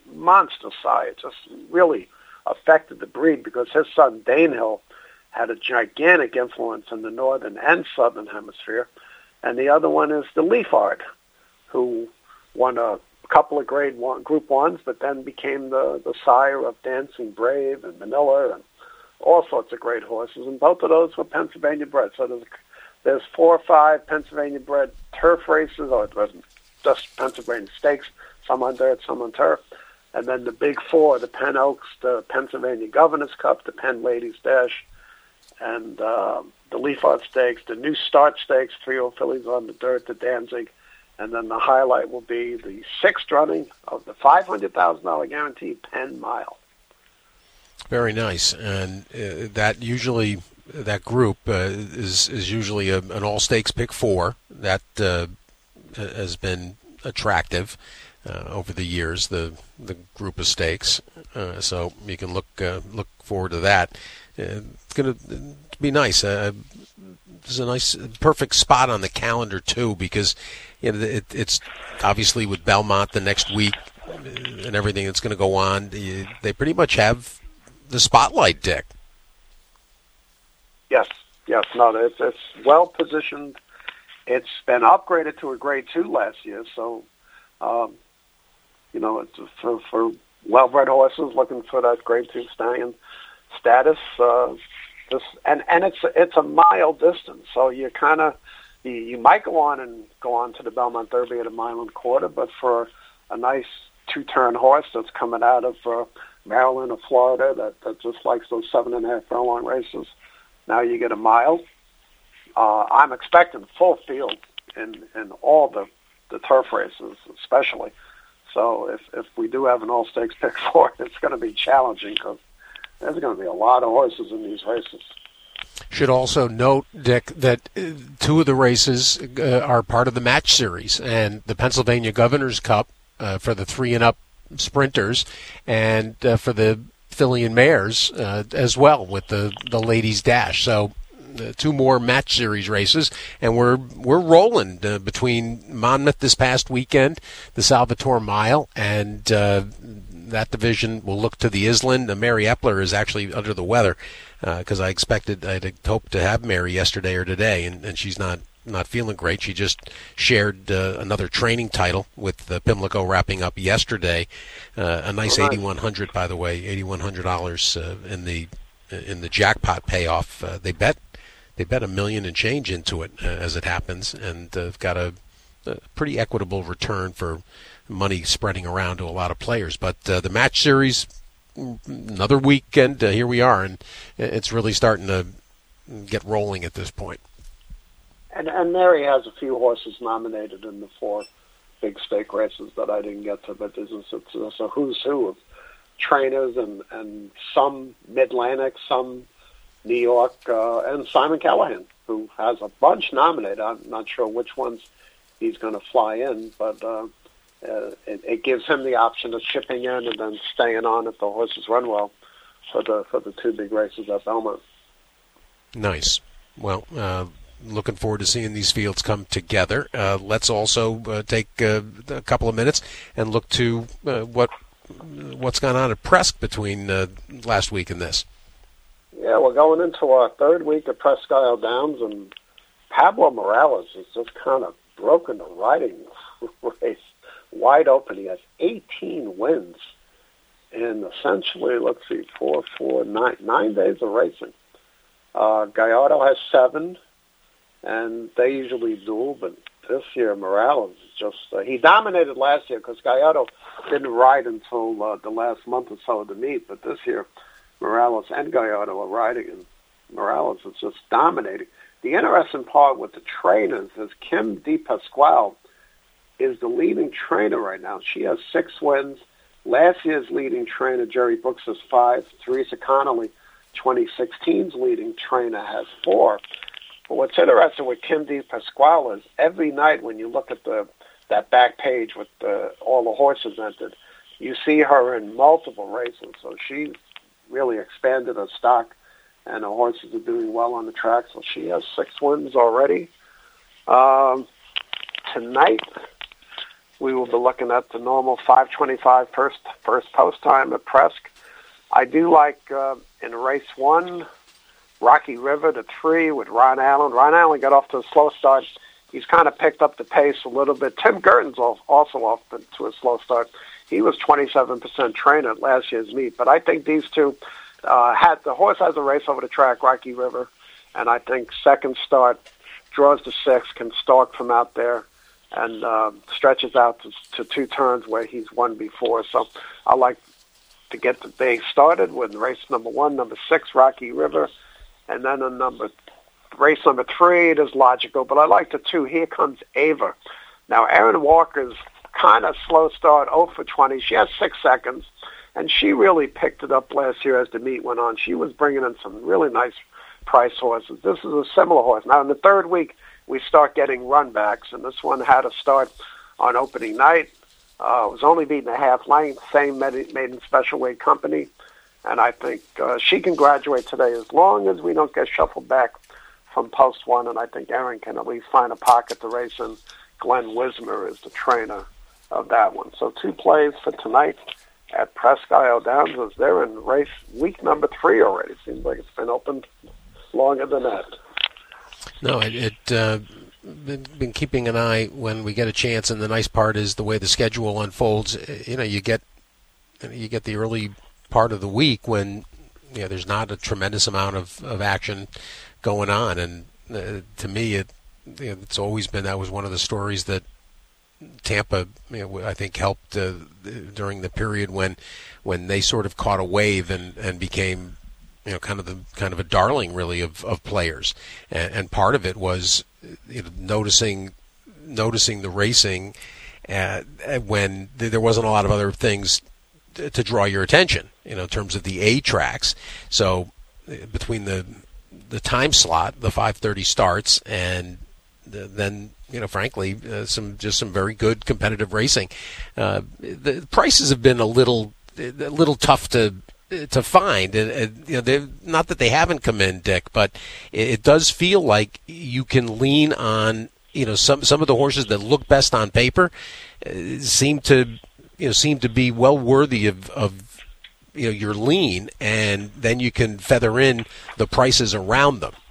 monster sire. It just really affected the breed because his son Danehill had a gigantic influence in the northern and southern hemisphere. And the other one is the Leafard, who won a couple of Group 1s, but then became the sire of Dancing Brave and Manila and all sorts of great horses. And both of those were Pennsylvania bred. So there's 4 or 5 Pennsylvania bred turf races, or it wasn't just Pennsylvania Stakes, some on dirt, some on turf. And then the big 4, the Penn Oaks, the Pennsylvania Governor's Cup, the Penn Ladies Dash, and the Leafard Stakes, the New Start Stakes, 3-year-old fillies on the dirt, the Danzig. And then the highlight will be the 6th running of the $500,000 guaranteed Penn Mile. Very nice. And that group is usually an all-stakes pick 4. That has been attractive over the years, the group of stakes. So you can look forward to that. It's going to be nice. There's a nice, perfect spot on the calendar too, because it's obviously with Belmont the next week and everything that's going to go on. They pretty much have the spotlight, Dick. Yes. No, it's well positioned. It's been upgraded to a Grade 2 last year, so it's for well-bred horses looking for that Grade 2 stallion status. And it's a mile distance, so you kind of you might go on to the Belmont Derby at a 1.25 miles, but for a nice 2-turn horse that's coming out of Maryland or Florida that just likes those 7.5 furlong races, now you get a mile. I'm expecting full field in all the turf races, especially. So if we do have an all-stakes pick 4, it's going to be challenging because there's going to be a lot of horses in these races. Should also note, Dick, that 2 of the races are part of the match series, and the Pennsylvania Governor's Cup for the 3-and-up sprinters, and for the filly and mares as well with the Ladies Dash. So 2 more match series races, and we're rolling between Monmouth this past weekend, the Salvatore Mile, and that division will look to the Island. Mary Epler is actually under the weather because I'd hoped to have Mary yesterday or today, and she's not feeling great. She just shared another training title with Pimlico wrapping up yesterday. A nice $8,100, by the way, $8,100 in the jackpot payoff. They bet $1 million and change into it as it happens, and got a pretty equitable return for money spreading around to a lot of players. But the match series, another weekend, here we are, and it's really starting to get rolling at this point. And Mary has a few horses nominated in the 4 big stake races that I didn't get to, but it's a who's who of trainers and some Mid-Atlantic, some New York, and Simon Callahan, who has a bunch nominated. I'm not sure which ones he's going to fly in, but it gives him the option of shipping in and then staying on if the horses run well for the 2 big races at Belmont. Nice. Well, looking forward to seeing these fields come together. Let's also take a couple of minutes and look to what's gone on at Presque between last week and this. Yeah, we're going into our 3rd week at Presque Isle Downs, and Pablo Morales has just kind of broken the riding race wide open. He has 18 wins in essentially, 9 days of racing. Gallardo has 7, and they usually duel, but this year Morales is just, he dominated last year because Gallardo didn't ride until the last month or so of the meet, but this year Morales and Gallardo are riding, and Morales is just dominating. The interesting part with the trainers is Kim DePasquale is the leading trainer right now. She has 6 wins. Last year's leading trainer, Jerry Brooks, has 5. Teresa Connolly, 2016's leading trainer, has 4. But what's interesting with Kim DePasquale is every night when you look at that back page with all the horses entered, you see her in multiple races. So she's really expanded her stock, and her horses are doing well on the track. So she has 6 wins already. Tonight, we will be looking at the normal 5:25 first post time at Presque. I do like in race 1, Rocky River to 3 with Ron Allen. Ron Allen got off to a slow start. He's kind of picked up the pace a little bit. Tim Gerton's also off to a slow start. He was 27% trainer at last year's meet. But I think these two the horse has a race over the track, Rocky River, and I think second start draws the 6, can stalk from out there, and stretches out to 2 turns where he's won before. So I like to get the day started with race number 1, number 6, Rocky River, and then race number 3, it is logical, but I like the 2, Here Comes Ava. Now, Erin Walker's kind of slow start, 0 for 20. She has 6 seconds, and she really picked it up last year as the meet went on. She was bringing in some really nice price horses. This is a similar horse. Now, in the 3rd week, we start getting runbacks, and this one had a start on opening night. It was only beaten a half length, same maiden special weight company, and I think she can graduate today as long as we don't get shuffled back from post 1, and I think Erin can at least find a pocket to race in. Glenn Wismer is the trainer of that one. So 2 plays for tonight at Presque Isle Downs as they're in race week number 3 already. Seems like it's been open longer than that. No, been keeping an eye when we get a chance, and the nice part is the way the schedule unfolds. You get the early part of the week when there's not a tremendous amount of action going on, and to me, it's always been that was one of the stories that Tampa, I think, helped during the period when they sort of caught a wave and became kind of a darling really of players, and part of it was noticing the racing when there wasn't a lot of other things to draw your attention, in terms of the A tracks. So between the time slot, the 5:30 starts, and then frankly some very good competitive racing. The prices have been a little tough to find, and not that they haven't come in, Dick, but it does feel like you can lean on some of the horses that look best on paper seem to be well worthy of your lean, and then you can feather in the prices around them.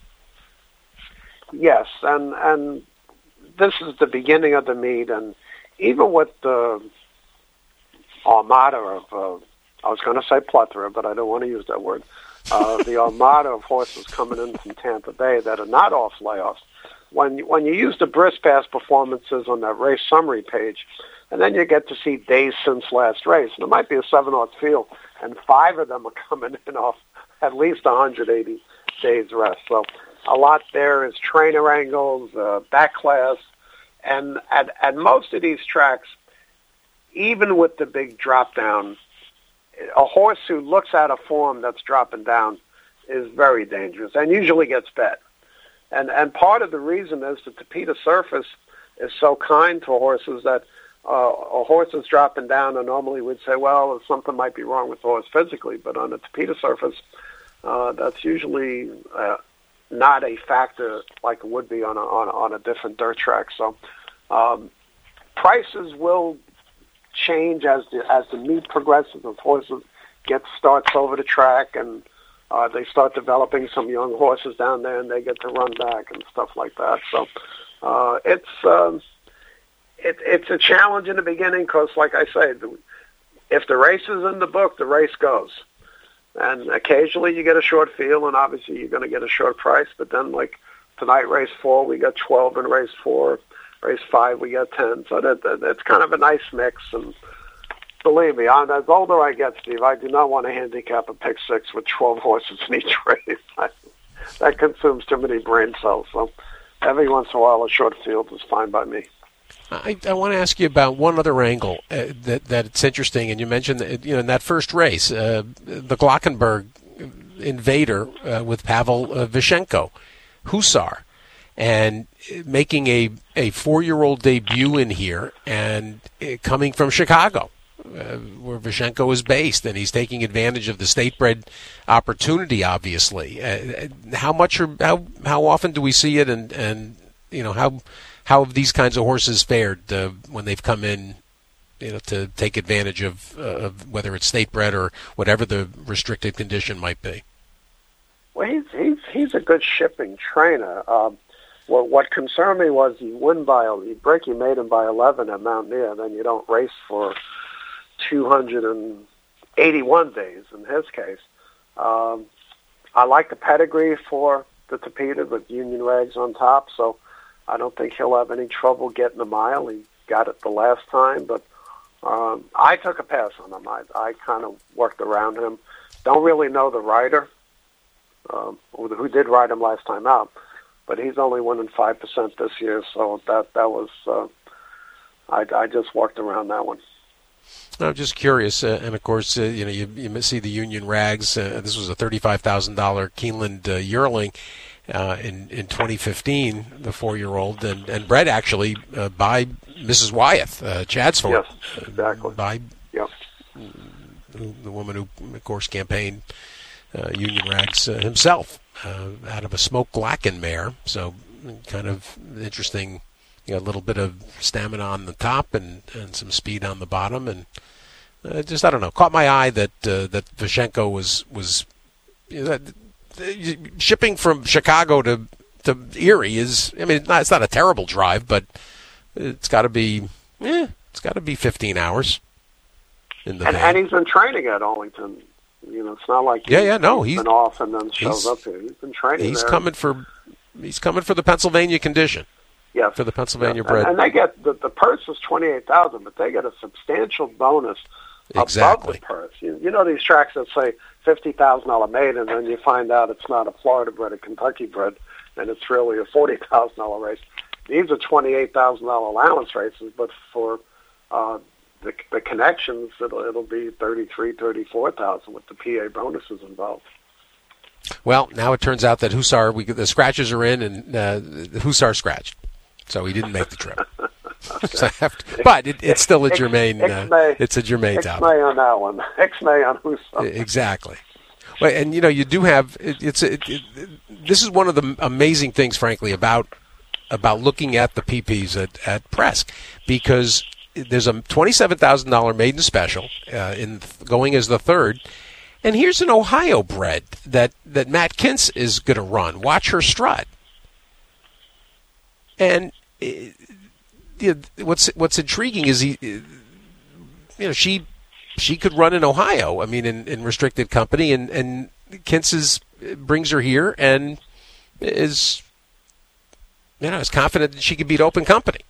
Yes, and this is the beginning of the meet, and even with the armada of, I was going to say plethora, but I don't want to use that word, the armada of horses coming in from Tampa Bay that are not off layoffs, when you use the brisk pass performances on that race summary page, and then you get to see days since last race, and it might be a 7-horse field, and 5 of them are coming in off at least 180 days rest. So a lot there is trainer angles, back class, and at most of these tracks, even with the big drop down, a horse who looks at a form that's dropping down is very dangerous and usually gets bet. And part of the reason is that the Tapeta surface is so kind to horses that a horse is dropping down, and normally we'd say, well, something might be wrong with the horse physically, but on the Tapeta surface, that's usually not a factor like it would be on a different dirt track. So prices will change as the meet progresses, as horses get starts over the track, and they start developing some young horses down there, and they get to run back and stuff like that. So it's a challenge in the beginning because, like I say, if the race is in the book, the race goes. And occasionally you get a short field, and obviously you're going to get a short price. But then, like tonight, race 4, we got 12 in race 4. Race 5, we got 10. So that's kind of a nice mix. And believe me, as older I get, Steve, I do not want to handicap a pick 6 with 12 horses in each race. That consumes too many brain cells. So every once in a while, a short field is fine by me. I want to ask you about one other angle that it's interesting, and you mentioned that, in that first race, the Glockenberg Invader with Pavel Vishenko, Hussar, and making a 4-year-old debut in here, and coming from Chicago, where Vishenko is based, and he's taking advantage of the state-bred opportunity. Obviously, how often do we see it, and how have these kinds of horses fared when they've come in, to take advantage of whether it's state bred or whatever the restricted condition might be? Well, he's a good shipping trainer. What concerned me was you break your maiden by 11 at Mountaineer, then you don't race for 281 days in his case. I like the pedigree for the Tapeta with Union Rags on top, so I don't think he'll have any trouble getting a mile. He got it the last time, but I took a pass on him. I kind of worked around him. Don't really know the rider who did ride him last time out, but he's only winning 5% this year, so that was I just worked around that one. I'm just curious, and of course, you see the Union Rags. This was a $35,000 Keeneland yearling in 2015, the 4-year-old, and bred actually by Mrs. Wyeth, Chadsford. Yes, exactly. By the woman who, of course, campaigned Union Rags himself out of a Smoke Glacken mare. So kind of interesting. A little bit of stamina on the top and some speed on the bottom, and I don't know. Caught my eye that Vashenko was shipping from Chicago to Erie is. I mean, it's not a terrible drive, but it's got to be 15 hours. And he's been training at Arlington. It's not like he's been off and then shows up here. He's been training. He's coming for the Pennsylvania condition. Yes. For the Pennsylvania bred. And they get the purse is $28,000, but they get a substantial bonus above the purse. You know these tracks that say $50,000 maiden, and then you find out it's not a Florida bred, a Kentucky bred, and it's really a $40,000 race. These are $28,000 allowance races, but for the connections, it'll be $33,000, $34,000 with the PA bonuses involved. Well, now it turns out that Hussar, the scratches are in, and Hussar scratched. So he didn't make the trip. Okay. But it's still a germane. It's a germane topic. Ixnay on that one. Ixnay on Hussar. Exactly. Well, and you do have. This is one of the amazing things, frankly, about looking at the PPs at Presque, because there's a $27,000 maiden special in going as the third. And here's an Ohio bred that Matt Kintz is going to run. Watch her strut. And what's intriguing is she could run in Ohio. I mean, in restricted company, and Kintz brings her here and is confident that she could beat open company.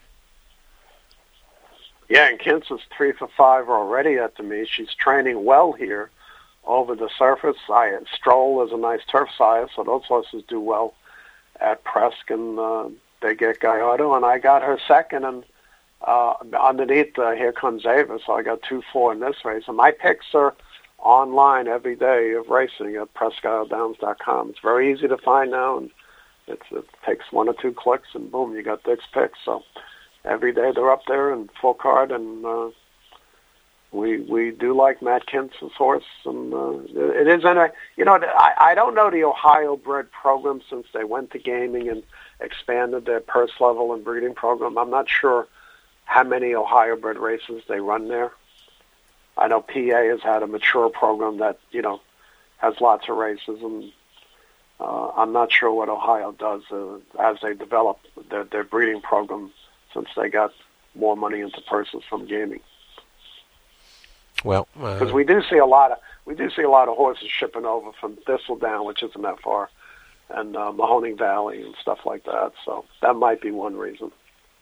Yeah, and Kintz is 3 for 5 already at the meet. She's training well here over the surface. Stroll is a nice turf sire, so those horses do well at Presque, and they get Gallardo, and I got her second, and underneath Here Comes Ava, so I got 2-4 in this race. And my picks are online every day of racing at PresqueIsleDowns.com. It's very easy to find now, and it takes 1 or 2 clicks, and boom, you got Dick's picks. So every day they're up there in full card, and we do like Matt Kintz's horse, and it is. And I don't know the Ohio bred program since they went to gaming and expanded their purse level and breeding program. I'm not sure how many Ohio bred races they run there. I know PA has had a mature program that has lots of races, and I'm not sure what Ohio does as they develop their breeding program since they got more money into purses from gaming. Well, because we do see a lot of horses shipping over from Thistledown, which isn't that far, and Mahoning Valley and stuff like that. So that might be one reason.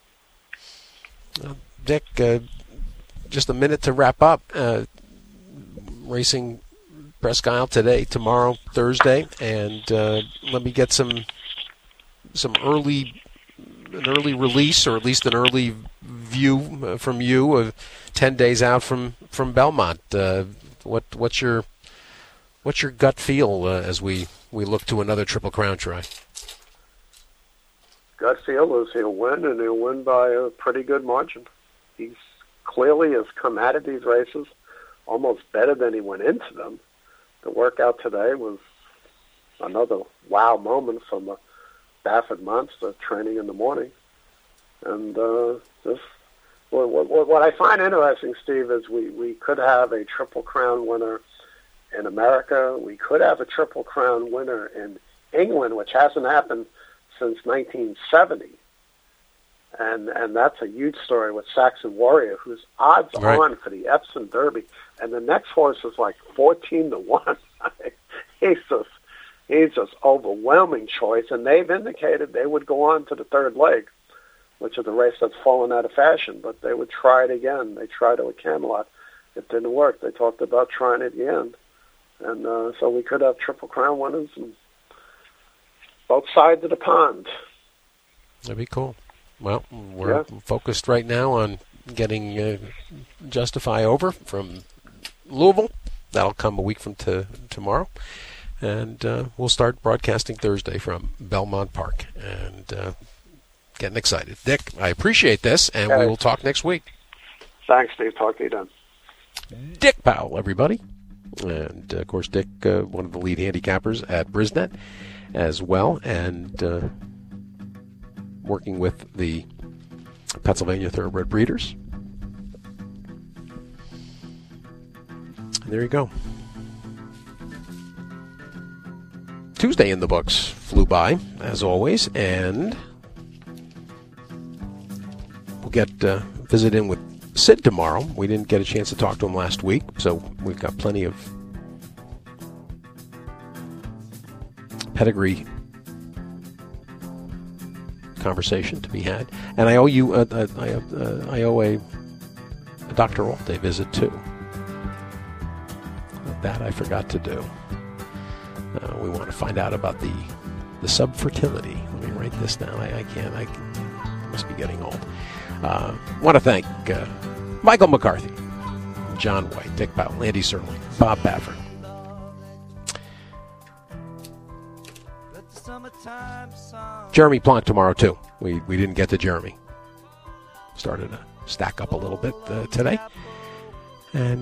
Dick, just a minute to wrap up. Racing Presque Isle today, tomorrow, Thursday, and let me get an early release, or at least an early view from you of 10 days out from Belmont. What's your gut feel as we look to another Triple Crown try? Gut feel is he'll win, and he'll win by a pretty good margin. He clearly has come out of these races almost better than he went into them. The workout today was another wow moment from a Baffert monster training in the morning. And what I find interesting, Steve, is we could have a Triple Crown winner in America. We could have a Triple Crown winner in England, which hasn't happened since 1970. And that's a huge story with Saxon Warrior, who's odds on for the Epsom Derby. And the next horse is like 14-1. He's just overwhelming choice. And they've indicated they would go on to the third leg, which is a race that's fallen out of fashion. But they would try it again. They tried it with Camelot. It didn't work. They talked about trying it at the end. And so we could have Triple Crown winners on both sides of the pond. That'd be cool. Well, we're focused right now on getting Justify over from Louisville. That'll come a week from tomorrow. And we'll start broadcasting Thursday from Belmont Park. And getting excited. Dick, I appreciate this, and we will talk next week. Thanks, Steve. Talk to you then. Dick Powell, everybody. And, of course, Dick, one of the lead handicappers at Brisnet as well, and working with the Pennsylvania Thoroughbred Breeders. And there you go. Tuesday in the books flew by, as always, and we'll get visit in with Sid tomorrow. We didn't get a chance to talk to him last week, so we've got plenty of pedigree conversation to be had. And I owe you I owe a Dr. Alt a visit too. That I forgot to do. We want to find out about the subfertility. Let me write this down. I can't. I must be getting old. Want to thank Michael McCarthy, John White, Dick Powell, Andy Serling, Bob Baffert. Jeremy Plonk tomorrow, too. We didn't get to Jeremy. Started to stack up a little bit today. And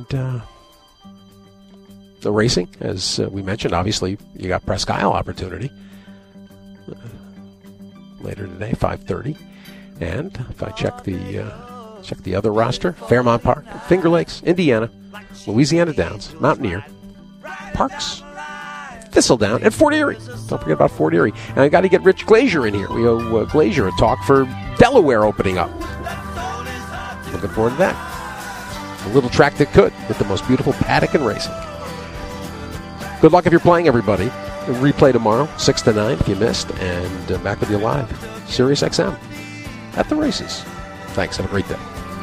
the racing, as we mentioned, obviously, you got Presque Isle opportunity later today, 5:30. And if I check the other roster, Fairmount Park, Finger Lakes, Indiana, Louisiana Downs, Mountaineer, Parks, Thistledown, and Fort Erie. Don't forget about Fort Erie. And I got to get Rich Glazier in here. We owe Glazier a talk for Delaware opening up. Looking forward to that. A little track that could, with the most beautiful paddock in racing. Good luck if you're playing, everybody. Replay tomorrow, 6 to 9 if you missed, and back with you live. Sirius XM at the races. Thanks. Have a great day.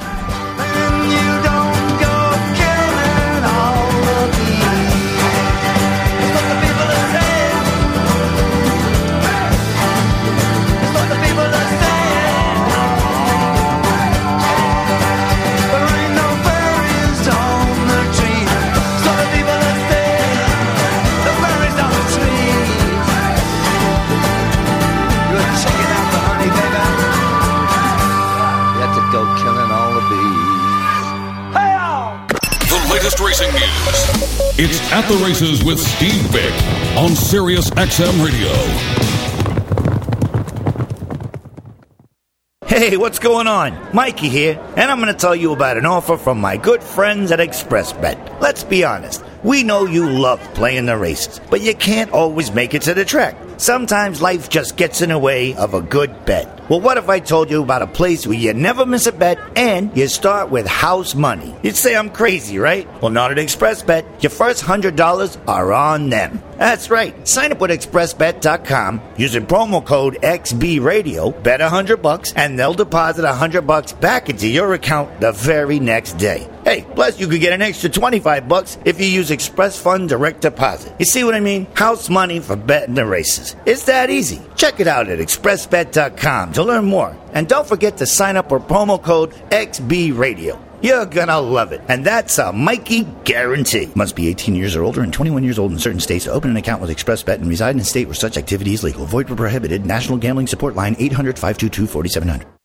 Racing news. It's At the Races with Steve Vick on Sirius XM Radio. Hey, what's going on? Mikey here, and I'm going to tell you about an offer from my good friends at ExpressBet. Let's be honest, we know you love playing the races, but you can't always make it to the track. Sometimes life just gets in the way of a good bet. Well, what if I told you about a place where you never miss a bet and you start with house money? You'd say I'm crazy, right? Well, not at ExpressBet. Your first $100 are on them. That's right. Sign up with ExpressBet.com using promo code XBRadio, bet $100, and they'll deposit $100 back into your account the very next day. Hey, plus you could get an extra $25 if you use Express Fund Direct Deposit. You see what I mean? House money for betting the races. It's that easy. Check it out at ExpressBet.com to learn more. And don't forget to sign up with promo code XBRadio. You're gonna love it. And that's a Mikey guarantee. Must be 18 years or older and 21 years old in certain states to open an account with ExpressBet and reside in a state where such activity is legal. Void where prohibited. National Gambling Support Line 800-522-4700.